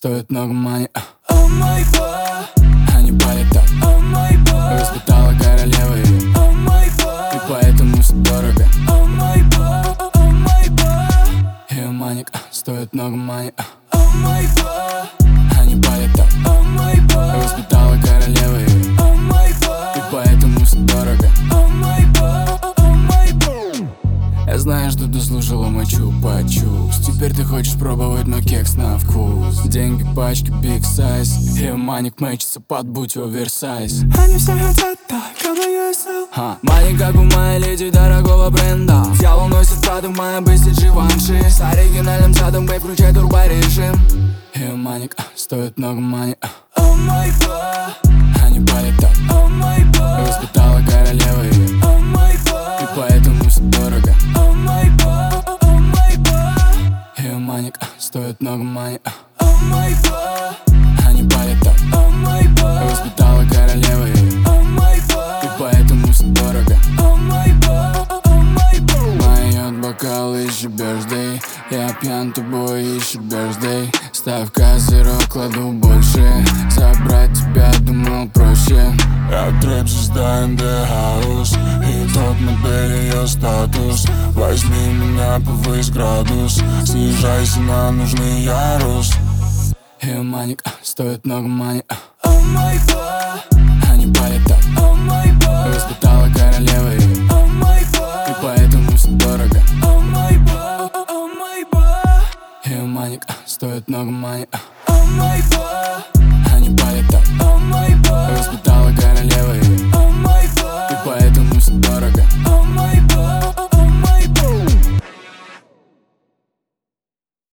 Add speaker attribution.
Speaker 1: стоит много money.
Speaker 2: О мой бог,
Speaker 1: Они палят так.
Speaker 2: о мой бог,
Speaker 1: Воспитала королева ее,
Speaker 2: о мой бог,
Speaker 1: и поэтому все дорого.
Speaker 2: о мой бог, о мой бог,
Speaker 1: Ее маник стоит много money.
Speaker 2: о мой бог,
Speaker 1: Они палят так.
Speaker 2: о мой бог,
Speaker 1: Воспитала королева ее,
Speaker 2: о мой
Speaker 1: и
Speaker 2: бог,
Speaker 1: поэтому все дорого.
Speaker 2: о мой бог, о мой бог.
Speaker 1: Я знаю, что ты слушала мой чупа-чупс. Теперь ты хочешь пробовать мой кекс на вкус. Деньги, пачки, big size. Ее маник мэчится под будь оверсайз.
Speaker 2: Они все хотят так, как я стал.
Speaker 1: Маник как у моей леди дорогого бренда. Дьявол носит Прада, моя быстро Живанши. С оригинальным задом, бэй, включай турборежим. Ее маник стоит много money.
Speaker 2: О мой бог,
Speaker 1: Они палят так.
Speaker 2: о мой бог,
Speaker 1: Воспитала королева ее,
Speaker 2: о мой
Speaker 1: и
Speaker 2: бог,
Speaker 1: поэтому все дорого.
Speaker 2: о мой бог, о мой бог,
Speaker 1: Ее маник стоит много money.
Speaker 2: о мой бог,
Speaker 1: Они палят так.
Speaker 2: о мой бог,
Speaker 1: Воспитала королева ее,
Speaker 2: о мой
Speaker 1: и
Speaker 2: бог,
Speaker 1: поэтому все дорого.
Speaker 2: о мой бог, о мой бог.
Speaker 1: Моет бокал, ищи birthday. Я пьян, тобой ищи birthday. Ставь козырек, кладу больше. Забрать тебя думал проще.
Speaker 3: Я трэп-звезда in the house, и тот модель ее статус. Возьми меня, повысь градус, снижайся на нужный ярус.
Speaker 1: Ее маник стоит много money.
Speaker 2: О мой бог,
Speaker 1: Они палят так.
Speaker 2: о мой бог,
Speaker 1: Воспитала королева ее,
Speaker 2: о мой
Speaker 1: и
Speaker 2: бог,
Speaker 1: поэтому все дорого.
Speaker 2: о мой бог, о мой бог.
Speaker 1: Ее маник стоит много money.